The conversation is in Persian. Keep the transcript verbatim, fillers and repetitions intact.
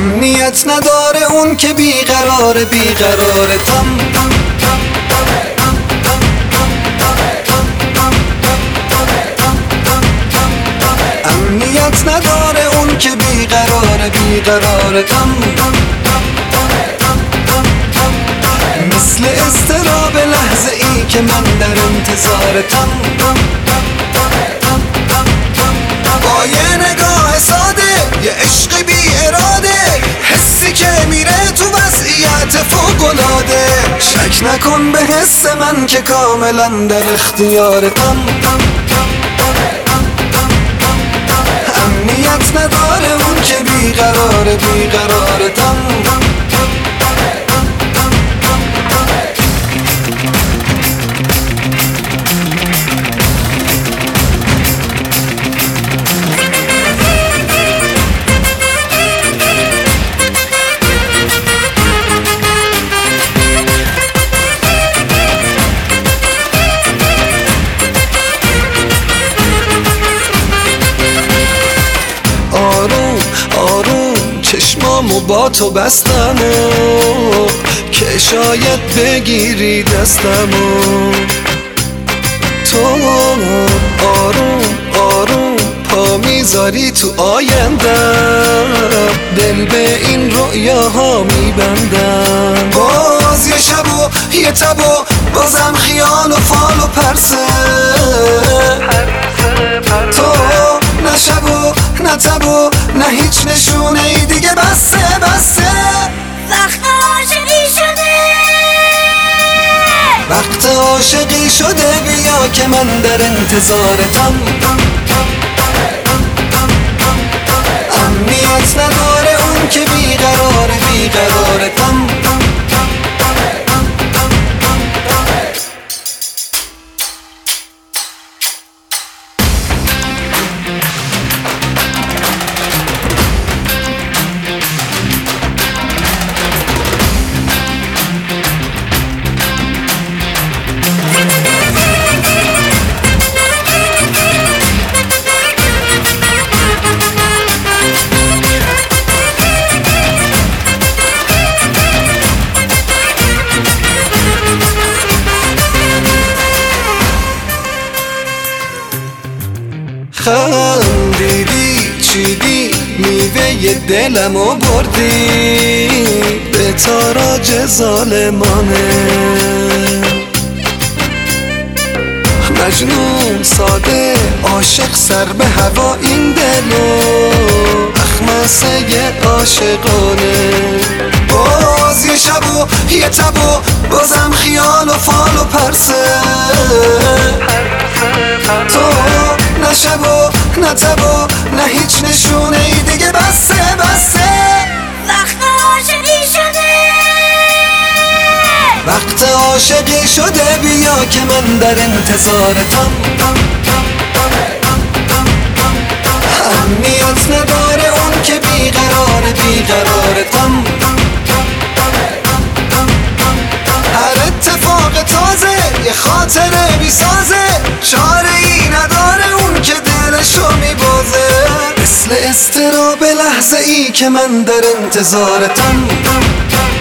امنیت نداره اون که بیقراره بیقراره تم. امنیت نداره اون که بیقراره بیقراره تم. مثل اضطراب لحظه ای که من در انتظارتم، با یه نگاه ساده یه عشق بی اراده، حسی که میره تو وضعیت فوق‌العاده. شک نکن به حس من که کاملا در اختیارتم. امنیت نداره اون که بیقراره بیقرارتم. چشمامو با تو بستمو که شاید بگیری دستمو. تو آروم آروم پا میذاری تو آیندم، دل به این رؤیاها میبندم. باز یه شب و یه تب و بازم خیال و فال و پرسه. تو نه شب و نه تب و نه هیچ نشونه ای دیگه، بسه بسه. وقت عاشقی شده، وقت عاشقی شده، بیا که من در انتظارتم. امنیت نداره اون که بیقراره بیقرارتم. خندیدی چیدی میوه دلمو بردی، به تاراج ظالمانه. مجنون ساده عاشق سر به هوا این دلو، اخمسه عاشقانه. باز یه شب و یه تب و بازم خیال و فال و پرسه. تو نه شب و نه تب و نه هیچ نشونه ای دیگه، بسه بسه. وقت عاشقی شده، وقت عاشقی شده، بیا که من در انتظارتم. امنیت نداره اون که بیقراره بیقرارتم. هر اتفاق تازه یه خاطره بیسازه، چاره ای نداره اون که دلشو میبازه. مثل اضطراب لحظه ای که من در انتظارتم.